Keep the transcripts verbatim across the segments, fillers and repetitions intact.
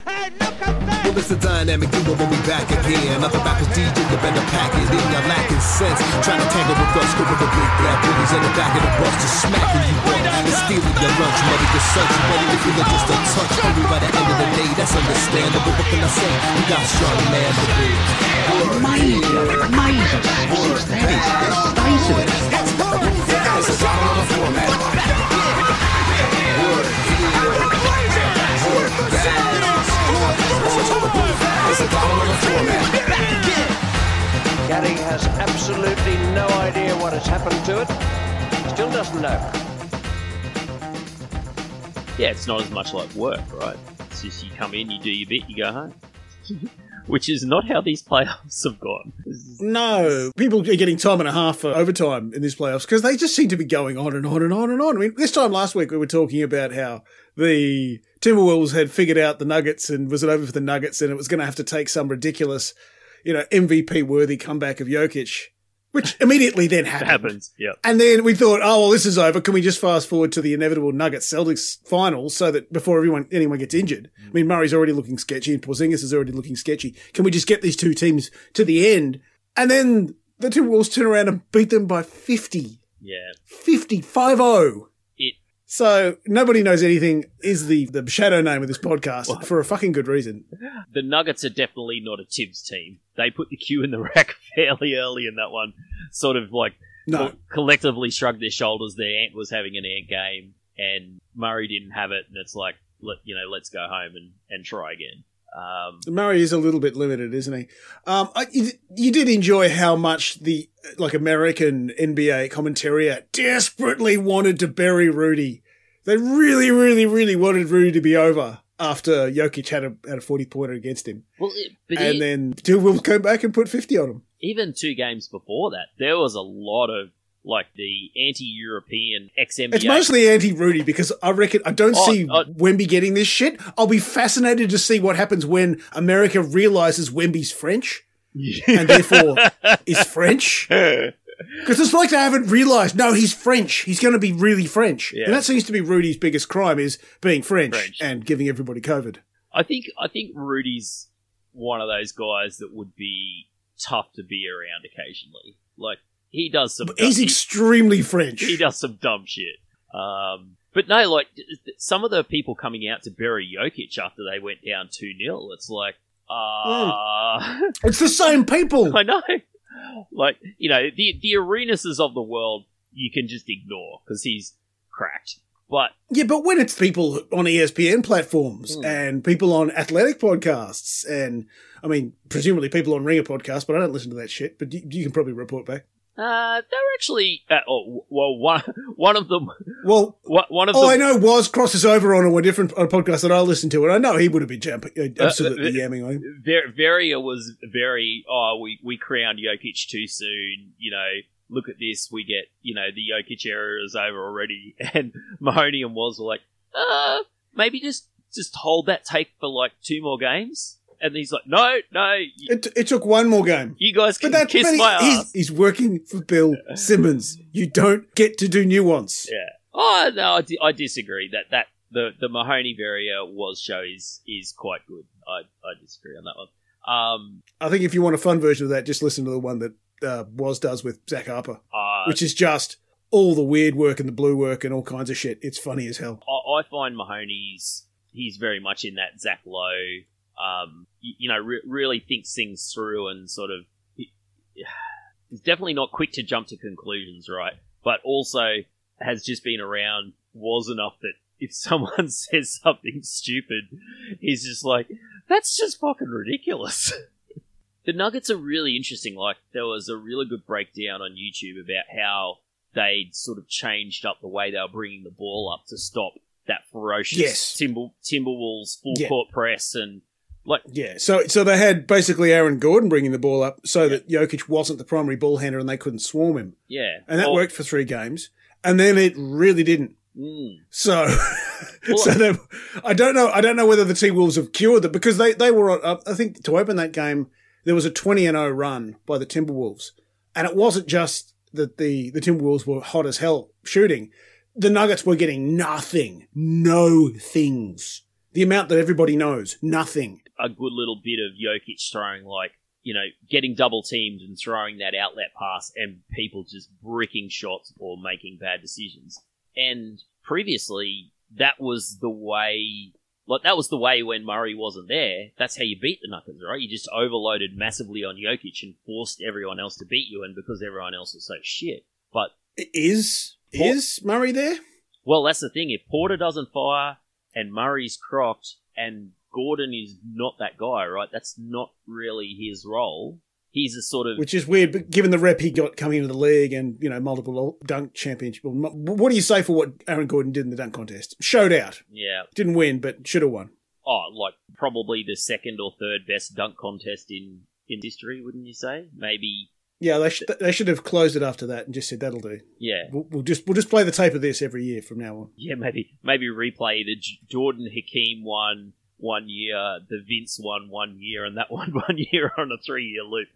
Hey, look at that! Well, it's a dynamic duo when we back again. Other rappers D J the bend the packet, then you're lacking sense. Trying to tangle with us, scoop of the big black bullies in the back of the bus, just smacking you up and stealing your lunch money. To search you, ready to feel it just a touch. Hungry by the end of the day, that's understandable. What can I say? You got strong man to be. Amazing, amazing. That is the state of it. It's a dollar on the floor, man. Word, it's a dollar on the floor, man. Gary has absolutely no idea what has happened to it. Still doesn't know. Yeah, it's not as much like work, right? It's just you come in, you do your bit, you go home. Which is not how these playoffs have gone. No, people are getting time and a half for overtime in these playoffs because they just seem to be going on and on and on and on. I mean, this time last week we were talking about how the Timberwolves had figured out the Nuggets and was it over for the Nuggets and it was going to have to take some ridiculous, you know, M V P-worthy comeback of Jokic, which immediatally then happened. Happens, yeah. And then we thought, oh, well, this is over. Can we just fast forward to the inevitable Nuggets-Celtics finals so that before everyone anyone gets injured? I mean, Murray's already looking sketchy and Porzingis is already looking sketchy. Can we just get these two teams to the end? And then the Timberwolves turn around and beat them by fifty. Yeah. fifty, five oh. It. So nobody knows anything is the, the shadow name of this podcast what? For a fucking good reason. The Nuggets are definitely not a Tibbs team. They put the cue in the rack fairly early in that one. Sort of like no. co- collectively shrugged their shoulders. Their ant was having an ant game and Murray didn't have it. And it's like, let, you know, let's go home and, and try again. Um, Murray is a little bit limited, isn't he? Um, I, you, you did enjoy how much the like American N B A commentariat desperately wanted to bury Rudy. They really, really, really wanted Rudy to be over after Jokic had a had a forty pointer against him. Well, it, but and he, then Timberwolves came back and put fifty on him. Even two games before that, there was a lot of like the anti-European ex-N B A. It's mostly anti-Rudy because I reckon I don't Oh, see oh. Wemby getting this shit. I'll be fascinated to see what happens when America realizes Wemby's French and therefore is French. Because it's like they haven't realized, no, he's French. He's going to be really French. Yeah. And that seems to be Rudy's biggest crime is being French, French. and giving everybody COVID. I think I think Rudy's one of those guys that would be tough to be around occasionally. Like he does some. But he's dumb, extremely French. He, he does some dumb shit. Um, but no, like some of the people coming out to bury Jokic after they went down two nil, it's like, uh mm. It's the same people. I know. Like, you know, the the Arenases of the world you can just ignore because he's cracked. But yeah, but when it's people on E S P N platforms mm. and people on athletic podcasts and, I mean, presumably people on Ringer podcasts, but I don't listen to that shit, but you, you can probably report back. Uh, they're actually, uh, oh, well, one, one of them, well, one of all them, I know was crosses over on a different on a podcast that I listened to, and I know he would have been jumping, absolutely uh, uh, yamming on him. Ver- Veria was very, oh, we, we crowned Jokic too soon, you know, look at this, we get, you know, the Jokic era is over already, and Mahoney and Woz were like, uh, maybe just, just hold that take for like two more games. And he's like, no, no. You, it, it took one more game. You guys can but kiss but my he's, ass. He's working for Bill Simmons. You don't get to do nuance. Yeah. Oh, no, I, di- I disagree. That that the, the Mahoney Veria was show is, is quite good. I, I disagree on that one. Um, I think if you want a fun version of that, just listen to the one that uh, Woz does with Zach Harper, uh, which is just all the weird work and the blue work and all kinds of shit. It's funny as hell. I, I find Mahoney's, he's very much in that Zach Lowe, Um, you, you know, re- really thinks things through and sort of, he, he's definitely not quick to jump to conclusions, right? But also has just been around was enough that if someone says something stupid, he's just like, that's just fucking ridiculous. The Nuggets are really interesting. Like, there was a really good breakdown on YouTube about how they'd sort of changed up the way they were bringing the ball up to stop that ferocious yes. Timber, Timberwolves full yeah. court press and like yeah. So so they had basically Aaron Gordon bringing the ball up so yeah. that Jokic wasn't the primary ball handler and they couldn't swarm him. Yeah, and that well, worked for three games, and then it really didn't. Mm. So, well, so they, I don't know. I don't know whether the T-Wolves have cured them because they they were. Uh, I think to open that game there was a twenty and oh run by the Timberwolves, and it wasn't just that the the Timberwolves were hot as hell shooting. The Nuggets were getting nothing, no things The amount that everybody knows. Nothing. A good little bit of Jokic throwing, like, you know, getting double teamed and throwing that outlet pass and people just bricking shots or making bad decisions. And previously, that was the way, like, that was the way when Murray wasn't there. That's how you beat the Nuggets, right? You just overloaded massively on Jokic and forced everyone else to beat you, and because everyone else was so shit. But Is, Port- is Murray there? Well, that's the thing. If Porter doesn't fire and Murray's crocked and Gordon is not that guy, right? That's not really his role. He's a sort of... Which is weird, but given the rep he got coming into the league and, you know, multiple dunk championship. What do you say for what Aaron Gordon did in the dunk contest? Showed out. Yeah. Didn't win, but should have won. Oh, like probably the second or third best dunk contest in, in history, wouldn't you say? Maybe... Yeah, they, sh- they should have closed it after that and just said, that'll do. Yeah. We'll, we'll just we'll just play the tape of this every year from now on. Yeah, maybe maybe replay the J- Jordan Hakeem one one year, the Vince one one year, and that one one year on a three-year loop.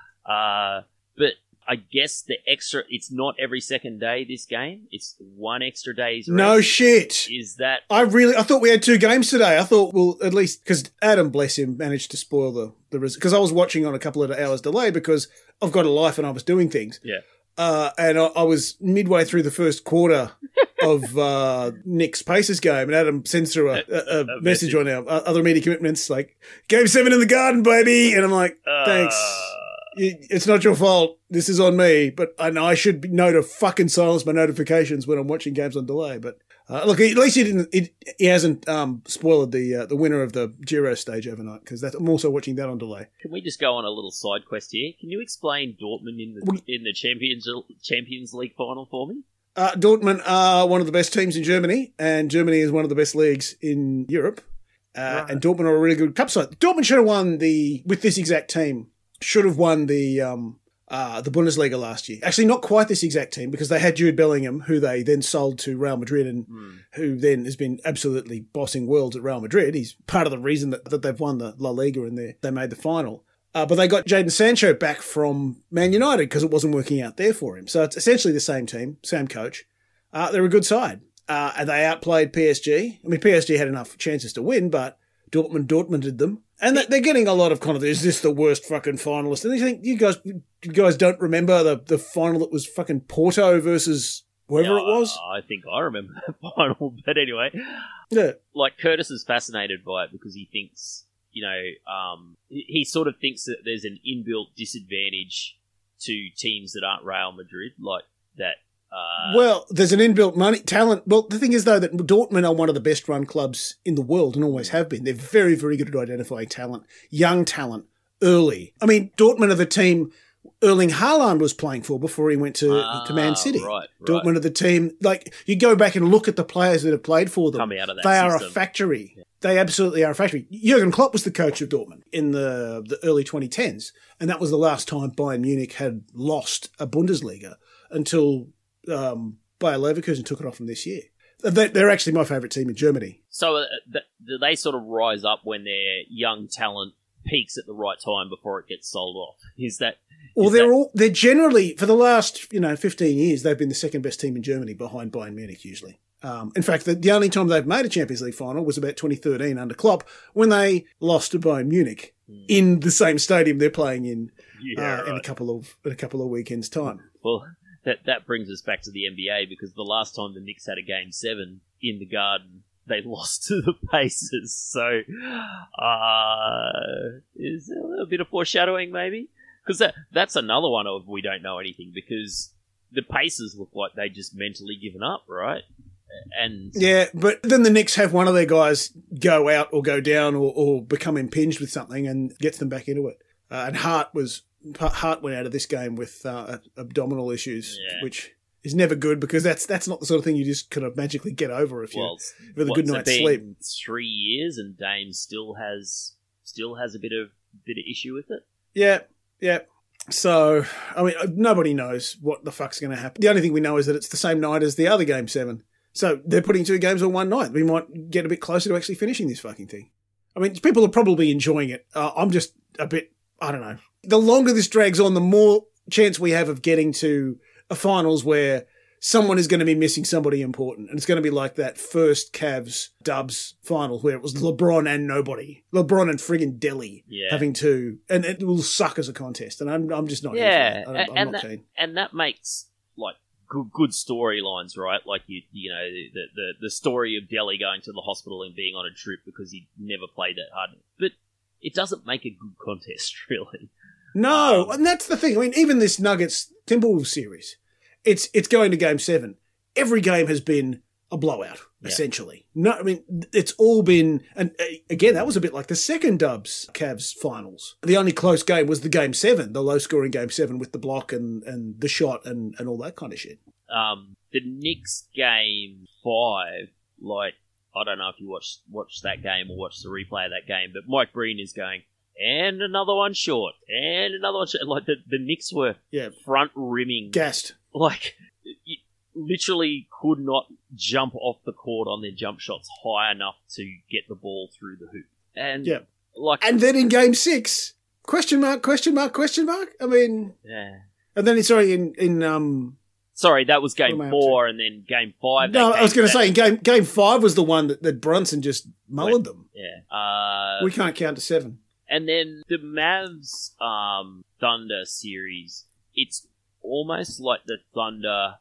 Uh, but I guess the extra, it's not every second day, this game. It's one extra day's rest. No shit. Is that... I really, I thought we had two games today. I thought, well, at least, because Adam, bless him, managed to spoil the, the because I was watching on a couple of hours delay because I've got a life and I was doing things. Yeah. Uh, and I, I was midway through the first quarter of uh, Nick's Pacers game, and Adam sends through a, a, a, a message, message on our other media commitments, like, game seven in the Garden, baby! And I'm like, thanks. Uh... It's not your fault. This is on me. But I know I should know to fucking silence my notifications when I'm watching games on delay. But uh, look, at least he didn't. He, he hasn't um, spoiled the uh, the winner of the Giro stage overnight because I'm also watching that on delay. Can we just go on a little side quest here? Can you explain Dortmund in the in the Champions Champions League final for me? Uh, Dortmund are one of the best teams in Germany, and Germany is one of the best leagues in Europe. Uh, right. And Dortmund are a really good cup side. Dortmund should have won the with this exact team. Should have won the um, uh, the Bundesliga last year. Actually, not quite this exact team because they had Jude Bellingham, who they then sold to Real Madrid and mm. who then has been absolutely bossing worlds at Real Madrid. He's part of the reason that, that they've won the La Liga and they they made the final. Uh, but they got Jadon Sancho back from Man United because it wasn't working out there for him. So it's essentially the same team, same coach. Uh, they're a good side. Uh, and they outplayed P S G. I mean, P S G had enough chances to win, but Dortmund Dortmunded them. And they're getting a lot of kind of, is this the worst fucking finalist? And you think, you guys you guys don't remember the, the final that was fucking Porto versus whoever yeah, it was? I think I remember that final. But anyway, yeah. Like Curtis is fascinated by it because he thinks, you know, um, he sort of thinks that there's an inbuilt disadvantage to teams that aren't Real Madrid, like that. Uh, well, there's an inbuilt money talent. Well, the thing is, though, that Dortmund are one of the best run clubs in the world and always have been. They're very, very good at identifying talent, young talent, early. I mean, Dortmund are the team Erling Haaland was playing for before he went to, ah, to Man City. Right, right. Dortmund are the team, like, you go back and look at the players that have played for them. Coming out of that they system. are a factory. Yeah. They absolutely are a factory. Jurgen Klopp was the coach of Dortmund in the, the early twenty tens, and that was the last time Bayern Munich had lost a Bundesliga until um, Bayer Leverkusen took it off them this year. They're actually my favourite team in Germany. So uh, do they sort of rise up when their young talent peaks at the right time before it gets sold off? Is that... Well, is they're that... all they're generally, for the last, you know, fifteen years, they've been the second best team in Germany behind Bayern Munich usually. Um, in fact, the, the only time they've made a Champions League final was about twenty thirteen under Klopp when they lost to Bayern Munich mm. in the same stadium they're playing in yeah, uh, right. in a couple of in a couple of weekends' time. Well, that that brings us back to the N B A because the last time the Knicks had a game seven in the Garden, they lost to the Pacers. So, uh, is there a little bit of foreshadowing maybe? Because that, that's another one of we don't know anything because the Pacers look like they just mentally given up, right? And yeah, but then the Knicks have one of their guys go out or go down or, or become impinged with something and gets them back into it. Uh, and Hart was Hart went out of this game with uh, abdominal issues, yeah. which is never good because that's that's not the sort of thing you just kind of magically get over if well, you with a good night's sleep. Three years and Dame still has still has a bit of bit of issue with it. Yeah, yeah. So I mean, nobody knows what the fuck's going to happen. The only thing we know is that it's the same night as the other game seven. So they're putting two games on one night. We might get a bit closer to actually finishing this fucking thing. I mean, people are probably enjoying it. Uh, I'm just a bit, I don't know. The longer this drags on, the more chance we have of getting to a finals where someone is going to be missing somebody important. And it's going to be like that first Cavs Dubs final where it was LeBron and nobody. LeBron and friggin' Delhi Yeah. having to, and it will suck as a contest. And I'm I'm just not Yeah, here for that. I'm, I'm and not that, keen. and that makes like good good storylines, right? Like you you know the, the the story of Delhi going to the hospital and being on a trip because he never played that hard, but it doesn't make a good contest, really. No, Um, and that's the thing. I mean, even this Nuggets Timberwolves series, it's it's going to game seven. Every game has been a blowout, Yeah. essentially. No, I mean, it's all been, and uh, again, that was a bit like the second Dubs Cavs finals. The only close game was the game seven, the low scoring game seven with the block and, and the shot and, and all that kind of shit. Um, the Knicks game five, like I don't know if you watched watched that game or watched the replay of that game, but Mike Breen is going. And another one short, and another one short. Like the, the Knicks were Yeah. front rimming, Gassed. like you literally could not jump off the court on their jump shots high enough to get the ball through the hoop. And Yeah. like, And then in game six, question mark, question mark, question mark. I mean, yeah. and then, sorry, in, in, um, Sorry, that was game What am I up four, and then game five. no, they I was came going to back. say, in game, game five was the one that, that Brunson just mullered them. yeah. Uh, We can't count to seven. And then the Mavs um, Thunder series, it's almost like the Thunder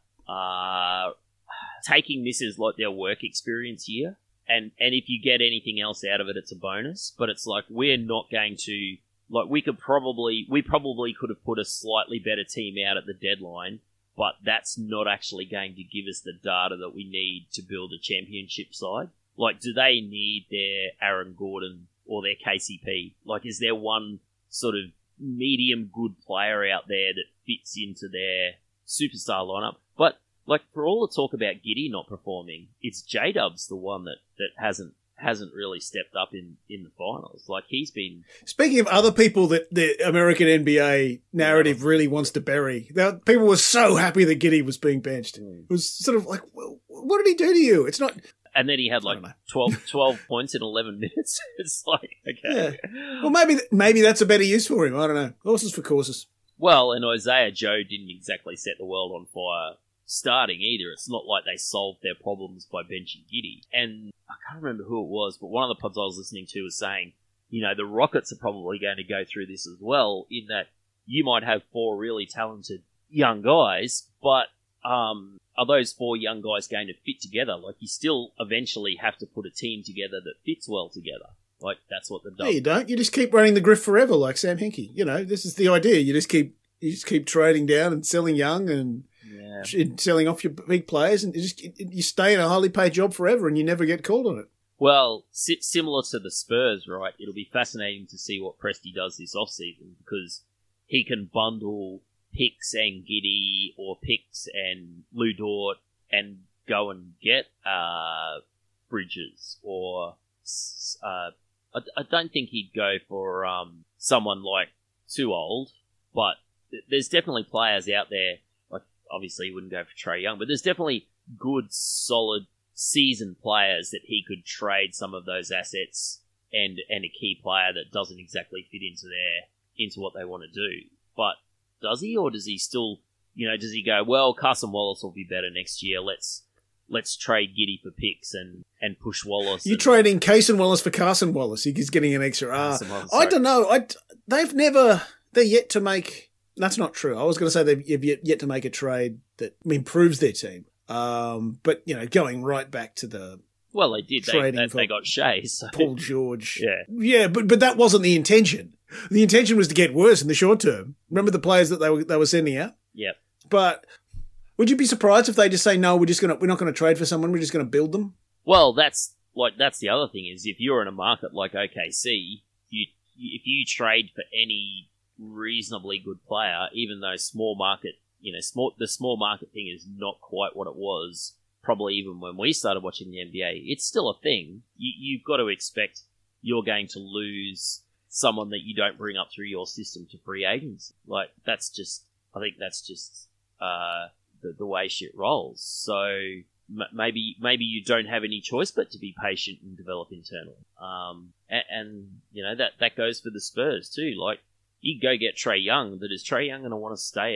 uh, taking this as like their work experience year. And, and if you get anything else out of it, it's a bonus. But it's like we're not going to... Like, we could probably... We probably could have put a slightly better team out at the deadline, but that's not actually going to give us the data that we need to build a championship side. Like, do they need their Aaron Gordon or their K C P? Like, is there one sort of medium good player out there that fits into their superstar lineup? But, like, for all the talk about Giddey not performing, it's J-Dub's the one that, that hasn't hasn't really stepped up in, in the finals. Like, he's been... Speaking of other people that the American N B A narrative really wants to bury, now, people were so happy that Giddey was being benched. It was sort of like, well, what did he do to you? It's not... And then he had, like, I don't know. twelve, twelve points in eleven minutes. It's like, okay. Well, maybe maybe that's a better use for him. I don't know. Horses for courses. Well, and Isaiah Joe didn't exactly set the world on fire starting either. It's not like they solved their problems by benching Giddey. And I can't remember who it was, but one of the pods I was listening to was saying, you know, the Rockets are probably going to go through this as well, in that you might have four really talented young guys, but um, are those four young guys going to fit together? Like, you still eventually have to put a team together that fits well together. Like, that's what they've No, done. you don't. You just keep running the grift forever, like Sam Hinkie. You know, this is the idea. You just keep you just keep trading down and selling young and Yeah. selling off your big players, and you just you stay in a highly paid job forever, and you never get called on it. Well, si- similar to the Spurs, right? It'll be fascinating to see what Presti does this offseason, because he can bundle Picks and Giddey or Picks and Lou Dort and go and get uh, Bridges, or uh, I, I don't think he'd go for um, someone like too old, but th- there's definitely players out there. Like, obviously, he wouldn't go for Trae Young, but there's definitely good, solid, seasoned players that he could trade some of those assets and and a key player that doesn't exactly fit into their into what they want to do. But does he, or does he still, you know, does he go, well, Carson Wallace will be better next year. Let's let's trade Giddey for picks and, and push Wallace. You and, trading Cason Wallace for Carson Wallace. He's getting an extra R. Carson Wallace, I sorry. don't know. I, they've never. They're yet to make. That's not true. I was going to say they've yet, yet to make a trade that improves their team. Um, but you know, going right back to the Well, they did. They, trading they, for they got Shea. So. Paul George. Yeah. Yeah, but but that wasn't the intention. The intention was to get worse in the short term. Remember the players that they were they were sending out? Yep. But would you be surprised if they just say no, we're just gonna we're not gonna trade for someone, we're just gonna build them? Well, that's like that's the other thing is if you're in a market like O K C, you if you trade for any reasonably good player, even though small market, you know, small the small market thing is not quite what it was. Probably even when we started watching the N B A, it's still a thing. You, you've got to expect you're going to lose someone that you don't bring up through your system to free agents. Like, that's just, I think that's just uh, the, the way shit rolls. So m- maybe maybe you don't have any choice but to be patient and develop internally. Um, and, and you know that that goes for the Spurs too. Like, you go get Trae Young, but is Trae Young going to want to stay at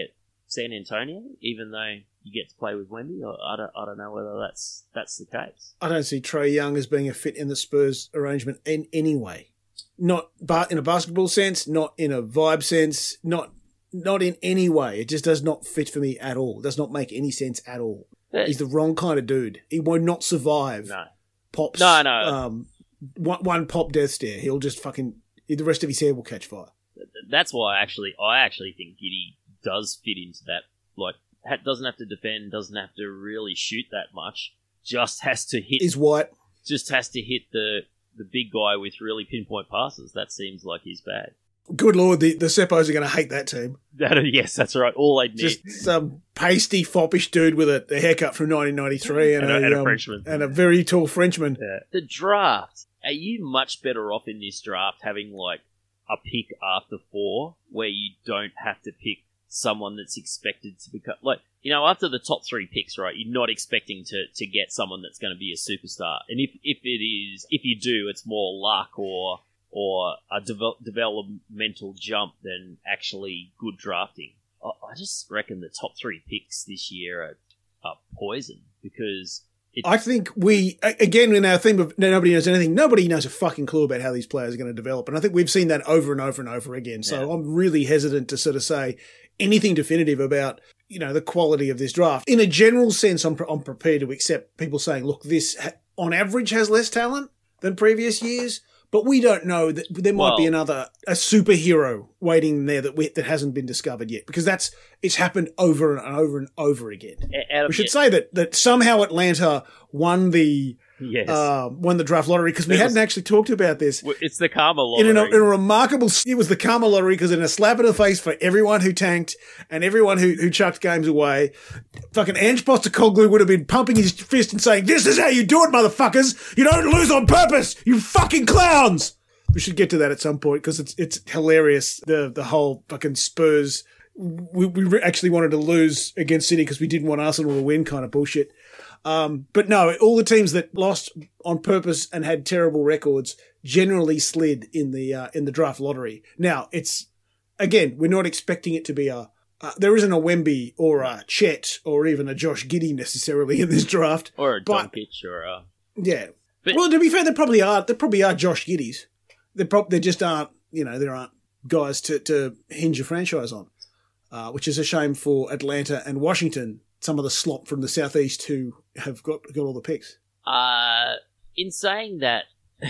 San Antonio, even though you get to play with Wemby. I, I don't, I don't know whether that's that's the case. I don't see Trae Young as being a fit in the Spurs arrangement in any way. Not but in a basketball sense, not in a vibe sense, not not in any way. It just does not fit for me at all. It does not make any sense at all. But, He's the wrong kind of dude. He will not survive. No. Pops. No, no. Um, one, one pop death stare. He'll just fucking. The rest of his hair will catch fire. That's why I actually, I actually think Giddey does fit into that. Like, ha- doesn't have to defend, doesn't have to really shoot that much. Just has to hit. Is white. Just has to hit the the big guy with really pinpoint passes. That seems like his bag. Good Lord, the, the Seppos are going to hate that team. That, yes, that's right. All they need. Just some pasty, foppish dude with a, a haircut from nineteen ninety-three and, And a- and a um, Frenchman. And a very tall Frenchman. Yeah. The draft. Are you much better off in this draft having, like, a pick after four where you don't have to pick someone that's expected to become... Like, you know, after the top three picks, right, you're not expecting to, to get someone that's going to be a superstar. And if, if it is... If you do, it's more luck or... or a devel- developmental jump than actually good drafting. I, I just reckon the top three picks this year are, are poison because... It, I think we, again, in our theme of nobody knows anything, nobody knows a fucking clue about how these players are going to develop. And I think we've seen that over and over and over again. So Yeah. I'm really hesitant to sort of say anything definitive about, you know, the quality of this draft. In a general sense, I'm, I'm prepared to accept people saying, look, this ha- on average has less talent than previous years. But we don't know that there might Well- be another a superhero waiting there that we, that hasn't been discovered yet, because that's it's happened over and over and over again. A- out of We should the- say that that somehow Atlanta won the Yes. uh, won the draft lottery, because we It was- hadn't actually talked about this. Well, it's the karma In, lottery. an, in a remarkable, it was the karma lottery, because in a slap in the face for everyone who tanked and everyone who, who chucked games away, fucking Ange Postecoglou would have been pumping his fist and saying, "This is how you do it, motherfuckers! You don't lose on purpose, you fucking clowns!" We should get to that at some point, because it's it's hilarious. The the whole fucking Spurs. We we re- actually wanted to lose against City because we didn't want Arsenal to win, kind of bullshit. Um, but no, all the teams that lost on purpose and had terrible records generally slid in the uh, in the draft lottery. Now, it's again, we're not expecting it to be a. Uh, there isn't a Wemby or a Chet or even a Josh Giddey necessarily in this draft. or a but- Doncic or a... Yeah. But- well, to be fair, there probably are. There probably are Josh Giddeys. There, prob- there just aren't. You know, there aren't guys to, to hinge a franchise on, uh, which is a shame for Atlanta and Washington. Some of the slop from the southeast who have got got all the picks. Uh, in saying that,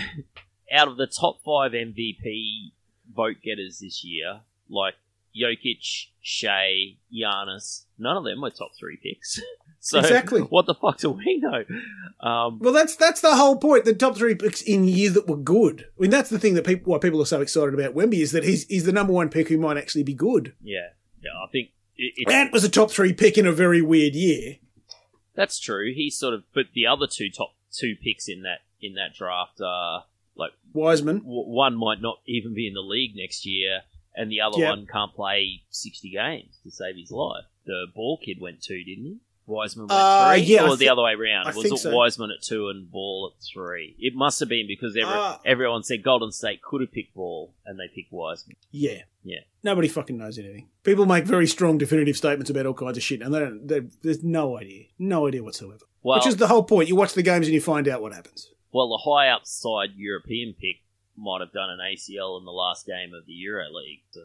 out of the top five M V P vote getters this year, like Jokic, Shea, Giannis, none of them were top three picks. So Exactly. what the fuck do we know? Um, Well, that's that's the whole point. The top three picks in years that were good. I mean, that's the thing that people why people are so excited about Wemby is that he's he's the number one pick who might actually be good. yeah, yeah, I think it, it's, Ant was a top three pick in a very weird year. that's true. He's sort of, but the other two top two picks in that in that draft are like Wiseman. w- one might not even be in the league next year, and the other Yep. one can't play sixty games to save his life. The Ball kid went two, didn't he? Wiseman went Uh, three, yeah, I or the thi- other way around? I Was think it so. Wiseman at two and Ball at three? It must have been because every, Uh, everyone said Golden State could have picked Ball, and they picked Wiseman. Yeah. Yeah. Nobody fucking knows anything. People make very strong definitive statements about all kinds of shit, and they don't. They, there's no idea, no idea whatsoever. Well, Which is the whole point. You watch the games and you find out what happens. well, the high upside European pick might have done an A C L in the last game of the EuroLeague. So,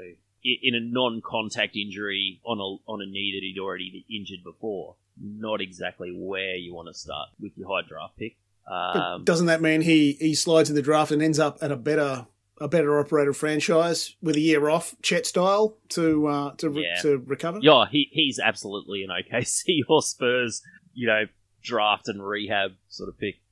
i- in a non-contact injury on a on a knee that he'd already injured before, not exactly where you want to start with your high draft pick. But Um, doesn't that mean he, he slides in the draft and ends up at a better a better operated franchise with a year off, Chet style, to uh, to re- Yeah. to recover? yeah, he he's absolutely an O K C or Spurs, you know, draft and rehab sort of pick.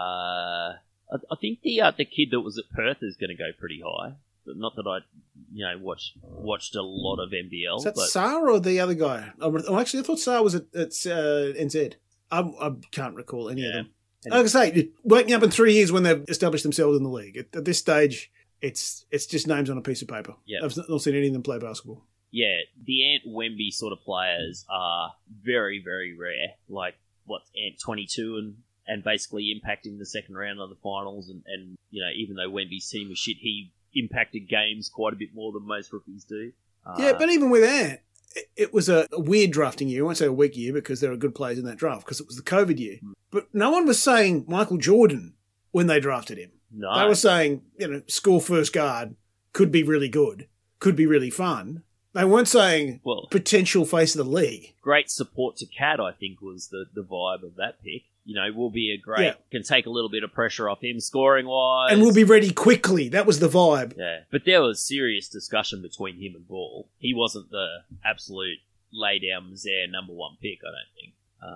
Uh, I, I think the uh, the kid that was at Perth is going to go pretty high. Not that I, you know, watched watched a lot of N B L. Is that but Saar or the other guy? Oh, oh, actually, I thought Saar was at, at uh, N Z. I, I can't recall any of Yeah. them. Like I say, wake me up in three years when they've established themselves in the league. At, at this stage, it's it's just names on a piece of paper. Yeah. I've not seen any of them play basketball. yeah, the Ant Wemby sort of players are very, very rare. Like, what's Ant twenty-two and, and basically impacting the second round of the finals. And, and, you know, even though Wemby's team was shit, he impacted games quite a bit more than most rookies do. Uh, Yeah, but even with Ant, it, it was a, a weird drafting year. I won't say a weak year because there are good players in that draft because it was the COVID year. Mm. But no one was saying Michael Jordan when they drafted him. No. They were saying, you know, score first guard, could be really good, could be really fun. They weren't saying well, potential face of the league. Great support to Cat, I think, was the, the vibe of that pick. You know, will be a great, yeah. can take a little bit of pressure off him scoring-wise. And we'll be ready quickly. That was the vibe. Yeah, but there was serious discussion between him and Ball. He wasn't the absolute lay-down Mazaire number one pick, I don't think.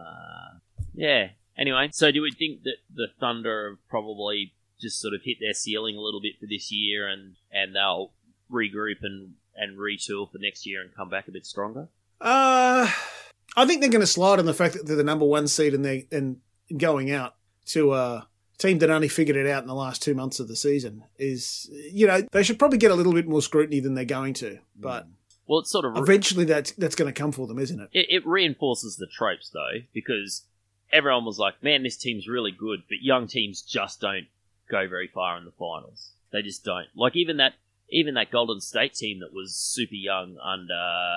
Uh, yeah, anyway, so do we think that the Thunder have probably just sort of hit their ceiling a little bit for this year and, and they'll regroup and and retool for next year and come back a bit stronger? Uh, I think they're going to slide on the fact that they're the number one seed and they and going out to a team that only figured it out in the last two months of the season is, you know, they should probably get a little bit more scrutiny than they're going to. But well, it's sort of eventually that's that's going to come for them, isn't it? it? It reinforces the tropes though, because everyone was like, "Man, this team's really good," but young teams just don't go very far in the finals. They just don't. Like even that. Even that Golden State team that was super young under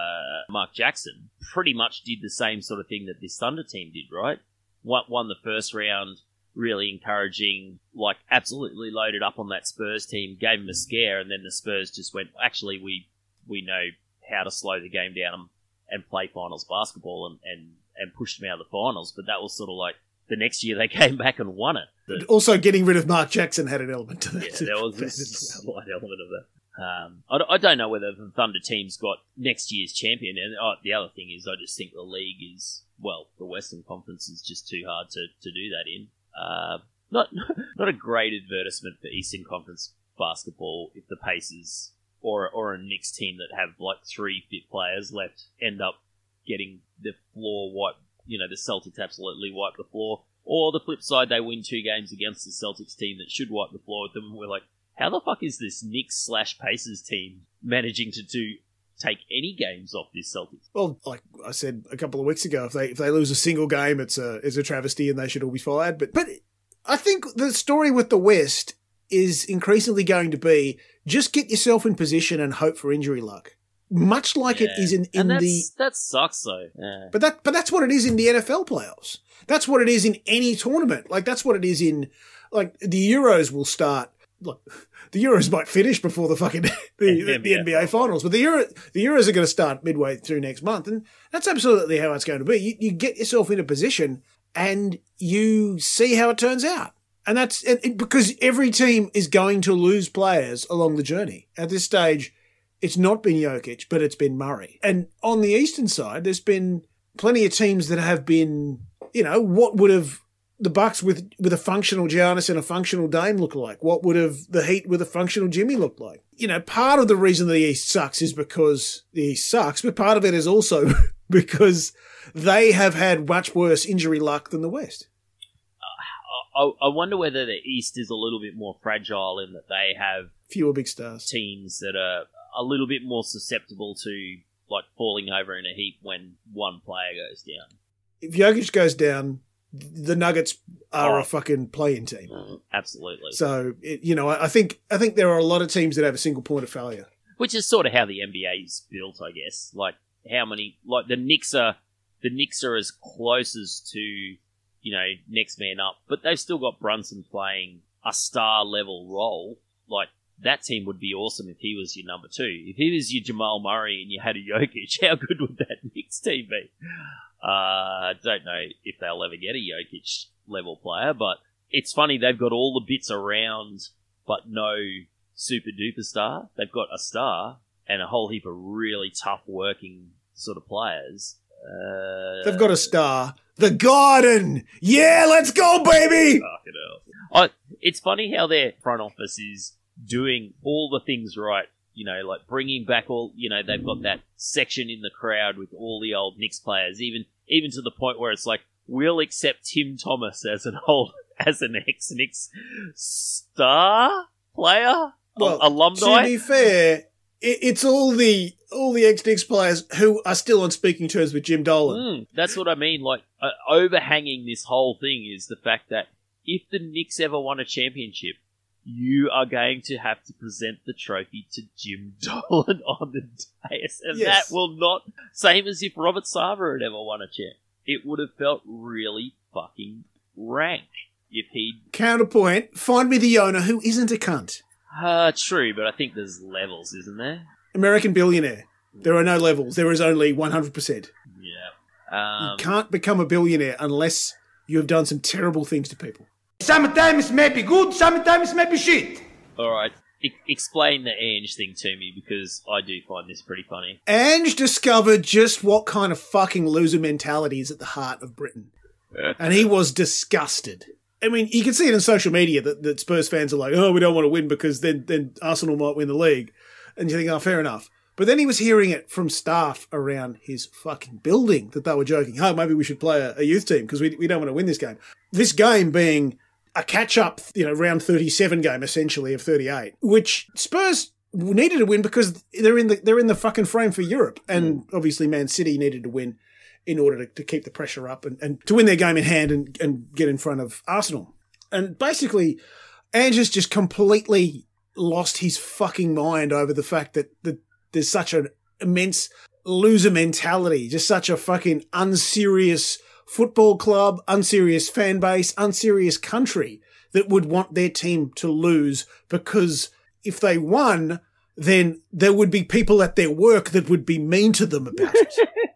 Mark Jackson pretty much did the same sort of thing that this Thunder team did, right? Won, won the first round, really encouraging, like absolutely loaded up on that Spurs team, gave them a scare, and then the Spurs just went, actually, we we know how to slow the game down and, and play finals basketball and, and, and pushed them out of the finals. But that was sort of like the next year they came back and won it. The, also, getting rid of Mark Jackson had an element to that. Yeah, there was a slight element of that. Um, I, I don't know whether the Thunder team's got next year's champion. And oh, the other thing is, I just think the league is, well, the Western Conference is just too hard to, to do that in. Uh, not not a great advertisement for Eastern Conference basketball if the Pacers or or a Knicks team that have like three fit players left end up getting the floor wiped. You know, the Celtics absolutely wipe the floor. Or the flip side, they win two games against the Celtics team that should wipe the floor with them. And we're like, how the fuck is this Knicks slash Pacers team managing to do take any games off this Celtics? Well, like I said a couple of weeks ago, if they if they lose a single game, it's a it's a travesty and they should all be fired. But but I think the story with the West is increasingly going to be just get yourself in position and hope for injury luck. Much like yeah. it is in, in and the that sucks though. Yeah. But that but that's what it is in the N F L playoffs. That's what it is in any tournament. Like that's what it is in like the Euros will start. Look, the Euros might finish before the fucking the, the, the N B A finals, but the Euro the Euros are going to start midway through next month, and that's absolutely how it's going to be. You, you get yourself in a position and you see how it turns out, and that's and, and because every team is going to lose players along the journey. At this stage, it's not been Jokic, but it's been Murray, and on the Eastern side, there's been plenty of teams that have been, you know, what would have the Bucks with, with a functional Giannis and a functional Dame look like? What would have the Heat with a functional Jimmy look like? You know, part of the reason the East sucks is because the East sucks, but part of it is also because they have had much worse injury luck than the West. Uh, I, I wonder whether the East is a little bit more fragile in that they have fewer big stars, teams that are a little bit more susceptible to like falling over in a heap when one player goes down. If Jokic goes down, the Nuggets are Oh. a fucking play-in team. Mm, absolutely. So, it, you know, I I think I think there are a lot of teams that have a single point of failure. Which is sort of how the N B A is built, I guess. Like how many, like the Knicks are, the Knicks are as close as to, you know, next man up, but they've still got Brunson playing a star level role. Like that team would be awesome if he was your number two. If he was your Jamal Murray and you had a Jokic, how good would that Knicks team be? I uh, don't know if they'll ever get a Jokic level player, but it's funny, they've got all the bits around, but no super duper star. They've got a star and a whole heap of really tough working sort of players. Uh, They've got a star. The Garden! Yeah, let's go, baby! Fucking hell. I, it's funny how their front office is doing all the things right. You know, like bringing back all, you know, they've got that section in the crowd with all the old Knicks players, even even to the point where it's like, we'll accept Tim Thomas as an old, as an ex-Knicks star player, Well, alumni. to be fair, it, it's all the all the ex-Knicks players who are still on speaking terms with Jim Dolan. Mm, that's what I mean. Like, uh, overhanging this whole thing is the fact that if the Knicks ever won a championship, you are going to have to present the trophy to Jim Dolan on the dais. And Yes. that will not, same as if Robert Sava had ever won a champ. It would have felt really fucking rank if he'd... Counterpoint, find me the owner who isn't a cunt. Uh, true, but I think there's levels, isn't there? American billionaire. There are no levels. There is only one hundred percent. Yeah. Um, You can't become a billionaire unless you have done some terrible things to people. Sometimes maybe good, sometimes maybe shit. all right. E- explain the Ange thing to me, because I do find this pretty funny. Ange discovered just what kind of fucking loser mentality is at the heart of Britain. And he was disgusted. I mean, you can see it in social media that, that Spurs fans are like, oh, we don't want to win because then, then Arsenal might win the league. And you think, oh, fair enough. But then he was hearing it from staff around his fucking building that they were joking, oh, maybe we should play a, a youth team because we, we don't want to win this game. This game being a catch-up, you know, round thirty-seven game, essentially, of thirty-eight, which Spurs needed to win because they're in the they're in the fucking frame for Europe. And obviously Man City needed to win in order to, to keep the pressure up and, and to win their game in hand and, and get in front of Arsenal. And basically, Ange has just completely lost his fucking mind over the fact that, that there's such an immense loser mentality, just such a fucking unserious football club, unserious fan base, unserious country that would want their team to lose because if they won, then there would be people at their work that would be mean to them about it.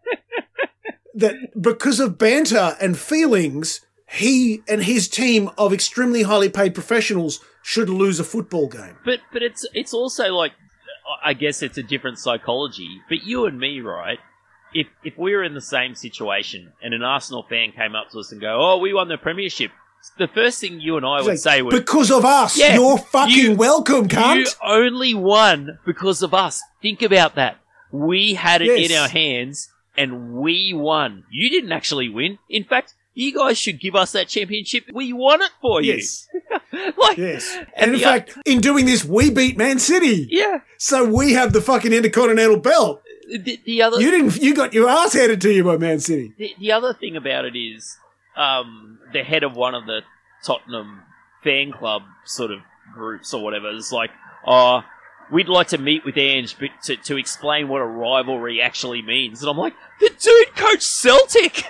That because of banter and feelings, he and his team of extremely highly paid professionals should lose a football game. But but it's it's also like, I guess it's a different psychology. But you and me, right? If if we were in the same situation and an Arsenal fan came up to us and go, oh, we won the premiership, the first thing you and I would Like, say would, because of us, Yeah, you're fucking you- welcome, cunt. you only won because of us. Think about that. We had it Yes. in our hands and we won. You didn't actually win. In fact, you guys should give us that championship. We won it for you. Yes. like, Yes. And And in the- fact, in doing this, we beat Man City. Yeah. So we have the fucking Intercontinental belt. The, the other You didn't, you got your ass handed to you by Man City. The, the other thing about it is, um, the head of one of the Tottenham fan club sort of groups or whatever is like, oh, we'd like to meet with Ange but to, to explain what a rivalry actually means. And I'm like, the dude coached Celtic!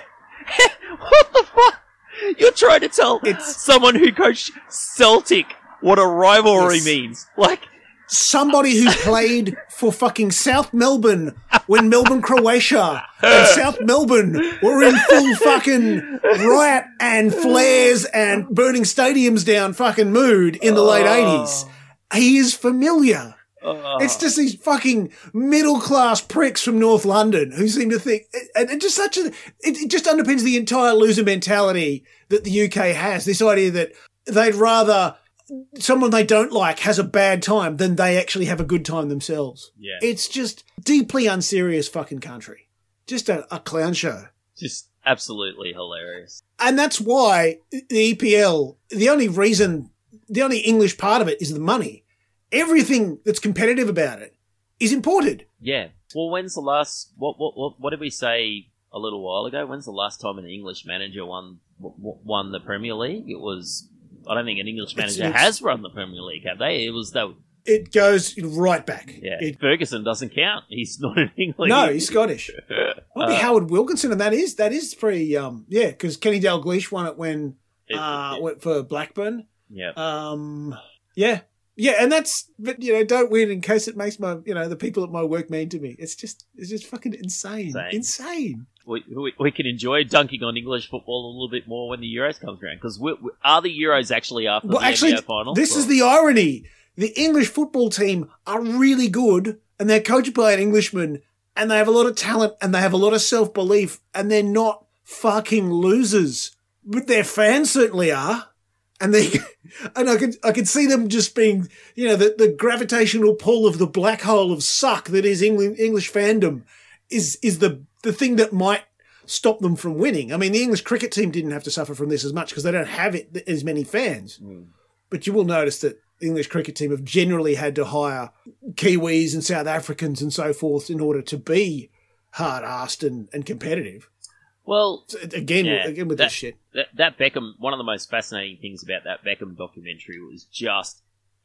What the fuck? You're trying to tell It's- someone who coached Celtic what a rivalry Yes. means. Like, Somebody who played for fucking South Melbourne when Melbourne, Croatia and South Melbourne were in full fucking riot and flares and burning stadiums down fucking mood in the late eighties. He is familiar. It's just these fucking middle class pricks from North London who seem to think, and it just such a, it, it just underpins the entire loser mentality that the U K has. This idea that they'd rather someone they don't like has a bad time than they actually have a good time themselves. Yeah. It's just deeply unserious fucking country. Just a, a clown show. just absolutely hilarious. And that's why the E P L, the only reason, the only English part of it is the money. Everything that's competitive about it is imported. Yeah. Well, when's the last? What what what, what did we say a little while ago? When's the last time an English manager won w- w- won the Premier League? It was. I don't think an English manager it's- has run the Premier League, have they? It was that. It goes right back. Yeah. It, Ferguson doesn't count. He's not an English. no, he's Scottish. Might be Uh, Howard Wilkinson, and that is that is pretty. Um, yeah, because Kenny Dalglish won it when It- uh, it- went for Blackburn. Yeah. Um, yeah, yeah, and that's. But you know, don't win in case it makes my you know the people at my work mean to me. It's just it's just fucking insane, Insane. insane. We, we, we can enjoy dunking on English football a little bit more when the Euros comes around, because we, we, are the Euros actually after Well, the actually, N B A final? this Or- is the irony. The English football team are really good, and they're coached by an Englishman, and they have a lot of talent, and they have a lot of self-belief, and they're not fucking losers. But their fans certainly are. And they, and I could, I could see them just being, you know, the, the gravitational pull of the black hole of suck that is English, English fandom is, is the, the thing that might stop them from winning. I mean, the English cricket team didn't have to suffer from this as much because they don't have it as many fans. Mm. But you will notice that the English cricket team have generally had to hire Kiwis and South Africans and so forth in order to be hard-assed and, and competitive. Well, So again, yeah, again with that, this shit. That, that Beckham, one of the most fascinating things about that Beckham documentary was just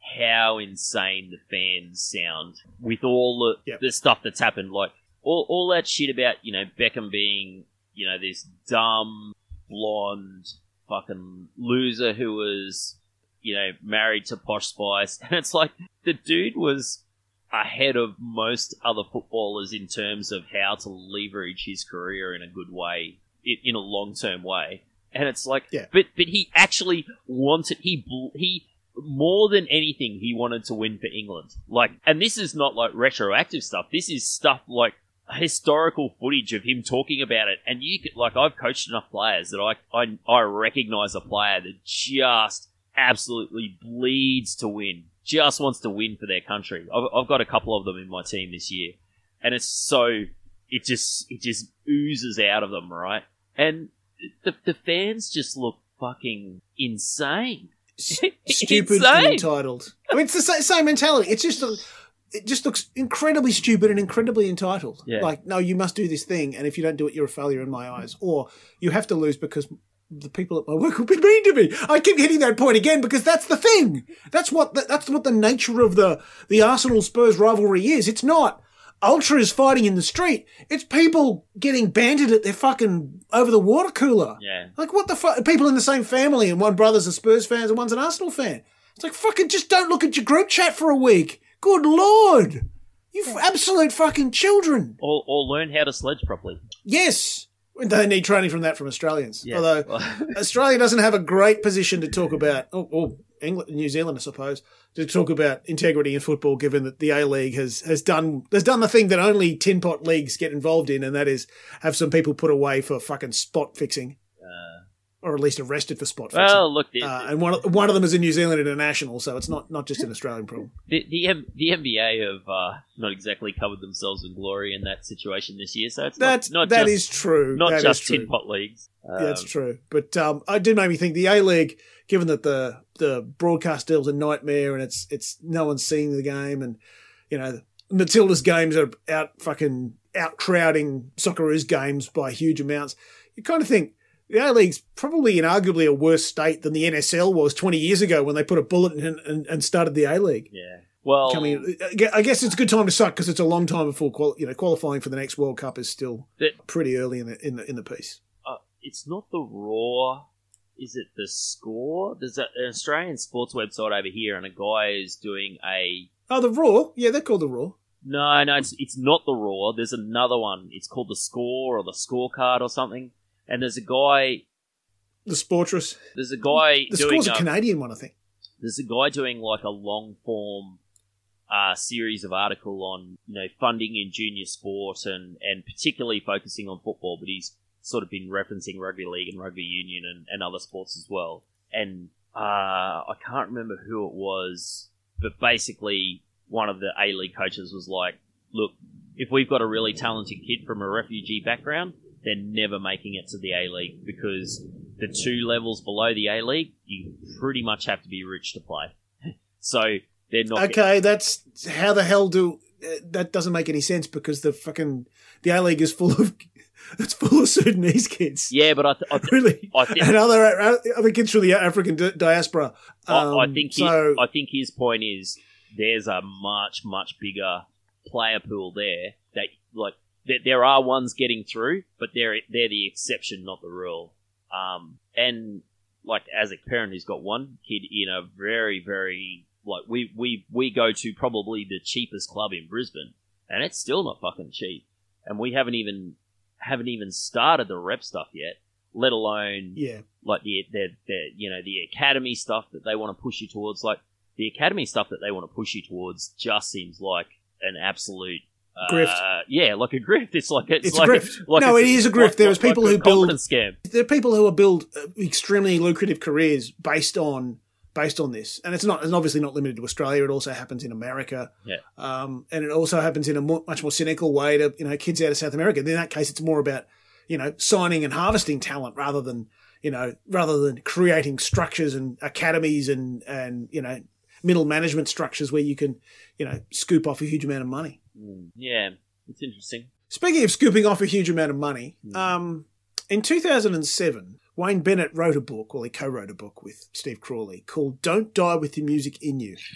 how insane the fans sound with all the, Yep. the stuff that's happened. Like, all, all that shit about, you know, Beckham being, you know, this dumb, blonde, fucking loser who was, you know, married to Posh Spice. And it's like, the dude was ahead of most other footballers in terms of how to leverage his career in a good way, in, in a long-term way. And it's like, Yeah. but but he actually wanted, he bl- he more than anything, he wanted to win for England. Like, and this is not like retroactive stuff. This is stuff like historical footage of him talking about it. And you could, like, I've coached enough players that I I I recognize a player that just absolutely bleeds to win, just wants to win for their country. I've, I've got a couple of them in my team this year, and it's so it just it just oozes out of them, right? And the the fans just look fucking insane. Stupid Insane. and entitled. I mean, it's the same, same mentality. It's just a, it just looks incredibly stupid and incredibly entitled. Yeah. Like, no, you must do this thing, and if you don't do it, you're a failure in my eyes. Or you have to lose because the people at my work will be mean to me. I keep hitting that point again because that's the thing. That's what the, that's what the nature of the the Arsenal Spurs rivalry is. It's not ultras fighting in the street. It's people getting bantered at their fucking over the water cooler. Yeah. Like, what the fuck? People in the same family, and one brother's a Spurs fan and one's an Arsenal fan. It's like, fucking just don't look at your group chat for a week. Good Lord. You f- absolute fucking children. Or or learn how to sledge properly. Yes. They need training from that from Australians. Yeah. Although Australia doesn't have a great position to talk about, or, or England, New Zealand, I suppose, to talk about integrity in football, given that the A-League has, has done has done the thing that only tin pot leagues get involved in, and that is have some people put away for fucking spot fixing. Uh, Or at least arrested for spot fixing. well, look, the, Uh, and one of, one of them is a New Zealand international, so it's not, not just an Australian problem. the, the, M- the N B A have uh, not exactly covered themselves in glory in that situation this year, so it's That's, not, not that just, is true. not That just is true. tin pot leagues. Um, Yeah, that's true. But um, I did make me think the A-League, given that the the broadcast deal's a nightmare and it's it's no one's seeing the game, and you know Matilda's games are out fucking out crowding Socceroos games by huge amounts. You kind of think the A-League's probably in arguably a worse state than the N S L was twenty years ago when they put a bullet in and, and started the A-League. Yeah. Well, Coming, I guess it's a good time to suck because it's a long time before quali- you know qualifying for the next World Cup is still That- pretty early in the in the in the piece. uh, it's not the Raw. Is it the Score? There's a, an Australian sports website over here, and a guy is doing a. Oh, the Raw, yeah, they're called the Raw. No, no, it's, it's not the Raw. There's another one. It's called the Score or the Scorecard or something. And there's a guy. The Sportress. There's a guy The doing. Score's a a- Canadian one, I think. there's a guy doing like a long form uh, series of article on, you know, funding in junior sport and, and particularly focusing on football, but he's sort of been referencing rugby league and rugby union and, and other sports as well. And uh, I can't remember who it was, but basically one of the A-League coaches was like, look, if we've got a really talented kid from a refugee background, they're never making it to the A-League because the two levels below the A-League, you pretty much have to be rich to play. So they're not... Okay, that's how the hell do uh, that doesn't make any sense because the fucking the A-League is full of it's full of Sudanese kids. Yeah, but I, th- I, th- Really, I think- and other other kids from the African di- diaspora. Um, I, I think so. his, I think his point is there's a much much bigger player pool there that like there, there are ones getting through, but they're they're the exception, not the rule. Um, and like as a parent who's got one kid in a very very like we we we go to probably the cheapest club in Brisbane, and it's still not fucking cheap, and we haven't even haven't even started the rep stuff yet, let alone Yeah, like the, the, the you know the academy stuff that they want to push you towards. Like the academy stuff that they want to push you towards just seems like an absolute uh, Grift. Yeah, like a grift. It's like it's, It's a like grift. like No, it is a grift. like- There's like people a who build- confidence scam. there are people who are build uh, extremely lucrative careers based on based on this, and it's not it's obviously not limited to Australia. It also happens in America. Yeah. Um, and it also happens in a more, much more cynical way to, you know, kids out of South America. In that case, it's more about, you know, signing and harvesting talent rather than, you know, rather than creating structures and academies and, and, you know, middle management structures where you can, you know, scoop off a huge amount of money. Mm, yeah, it's interesting. Speaking of scooping off a huge amount of money, um, in two thousand seven, Wayne Bennett wrote a book, well, he co-wrote a book with Steve Crawley called Don't Die With the Music in You.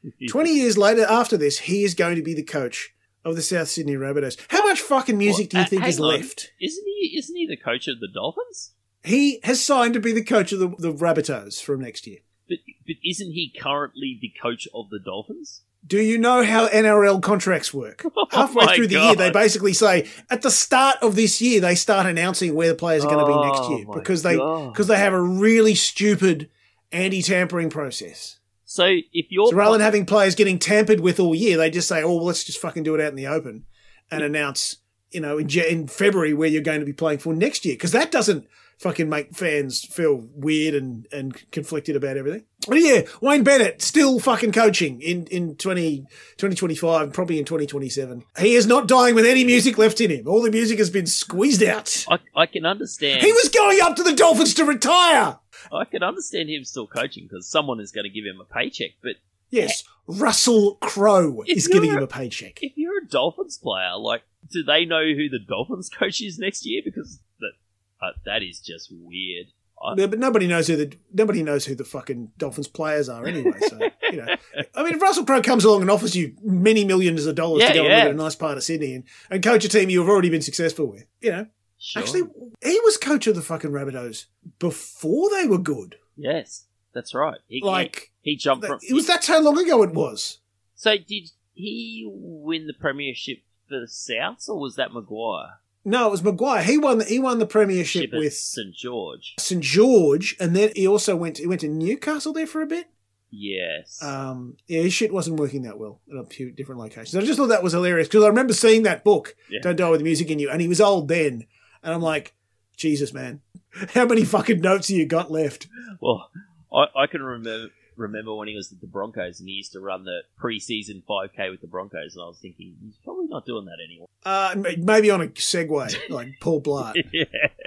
twenty years later, after this, he is going to be the coach of the South Sydney Rabbitohs. How much fucking music do you Well, think hang is on. left? Isn't he? Isn't he the coach of the Dolphins? He has signed to be the coach of the, the Rabbitohs from next year. But but isn't he currently the coach of the Dolphins? Do you know how N R L contracts work? Halfway Oh my through the year, God. they basically say, at the start of this year, they start announcing where the players are going to be next Oh year my because they God. because they have a really stupid anti-tampering process. So if you're So rather than having players getting tampered with all year, they just say, oh, well, let's just fucking do it out in the open and announce, you know, in, Ja- in February where you're going to be playing for next year. Because that doesn't fucking make fans feel weird and, and conflicted about everything. But yeah, Wayne Bennett still fucking coaching in, in twenty, twenty twenty-five, probably in twenty twenty-seven. He is not dying with any music left in him. All the music has been squeezed out. I, I can understand. He was going up to the Dolphins to retire. I can understand him still coaching because someone is going to give him a paycheck. But Yes, Russell Crowe If is giving you're- him a paycheck. if you're a Dolphins player, like, do they know who the Dolphins coach is next year? Because that uh, that is just weird. I, Yeah, but nobody knows who the nobody knows who the fucking Dolphins players are anyway. So you know, I mean, if Russell Crowe comes along and offers you many millions of dollars Yeah, to go and yeah. live in a nice part of Sydney and, and coach a team you've already been successful with, you know, sure. actually, he was coach of the fucking Rabbitohs before they were good. yes, that's right. He, Like he, he jumped from. it was that's how long ago it was. So did he win the premiership for the Souths, or was that Maguire? No, it was Maguire. He won. The, he won the premiership Ship at with St George. Saint George, and then he also went. He went to Newcastle there for a bit. Yes. Um, yeah, his shit wasn't working that well in a few different locations. I just thought that was hilarious because I remember seeing that book, Yeah. Don't Die with the Music in You, and he was old then. And I'm like, Jesus, man, how many fucking notes have you got left? Well, I, I can remember remember when he was at the Broncos and he used to run the preseason five K with the Broncos, and I was thinking he's probably not doing that anymore. Uh, m- maybe on a Segway, like Paul Blart. Yeah,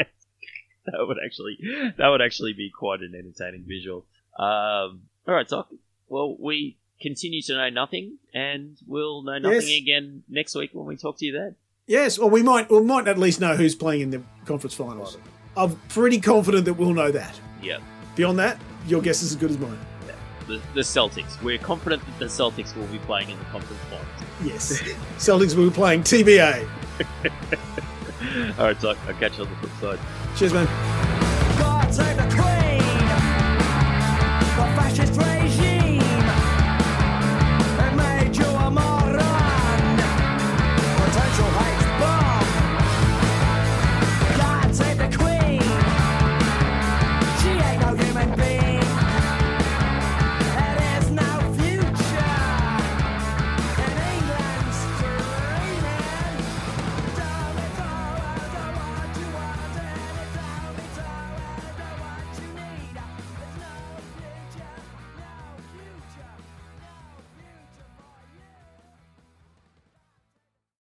that would actually that would actually be quite an entertaining visual. Um, all right, Doc. Well, we continue to know nothing, and we'll know nothing Yes. again next week when we talk to you then. Yes, well, we might, we might at least know who's playing in the conference finals. I'm pretty confident that we'll know that. Yeah, Beyond that, your guess is as good as mine. the, the Celtics. We're confident that the Celtics will be playing in the conference finals. Yes, Celtics will be playing T B A. All right, Doc. I'll catch you on the flip side. Cheers, man. God save the